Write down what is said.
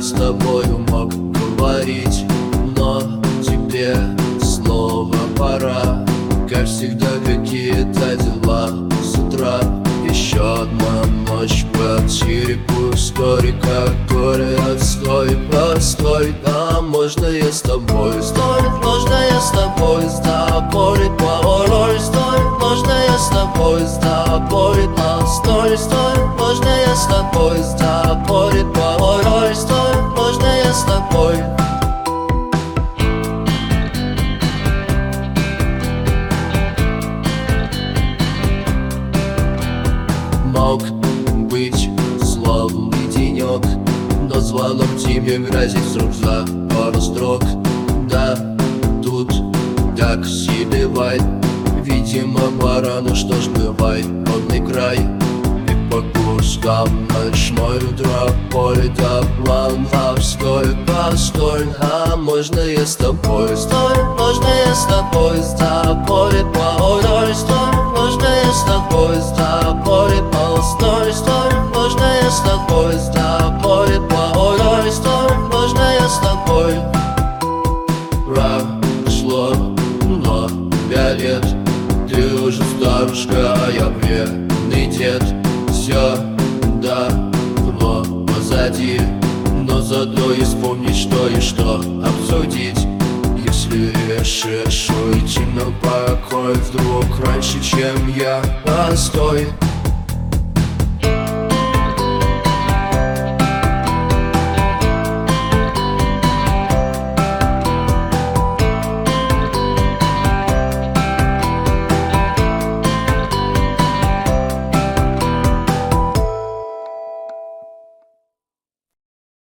с тобою мог говорить, но тебе снова пора. Как всегда, какие-то дела с утра. Еще одна ночь в квартире пустой, как горе, отстой, постой. А можно я с тобой? Стой, можно я с тобой? С тобой порой. Стой, можно я с тобой? С тобой, стой, стой. Можно я с тобой? С тобой порой. Стой, можно я с тобой? Мог быть славный денек, но звонок тебе грозит срок за пару строк. Да, тут так себе вайб, видимо пора, ну что ж бывай, водный край. И по кускам ночной утро, поле до Планлавской, постой. А можно я с тобой? Стой, можно я с тобой? С тобой порой. Стой, можно я с тобой? С тобой стой, стой, можно я с тобой? С тобой порой. Стой, можно я с тобой? Прошло много лет, ты уже старушка, а я вредный дед. Все давно позади, но зато и вспомнить, что и что обсудить. Если решишь уйти на покой вдруг раньше, чем я, постой.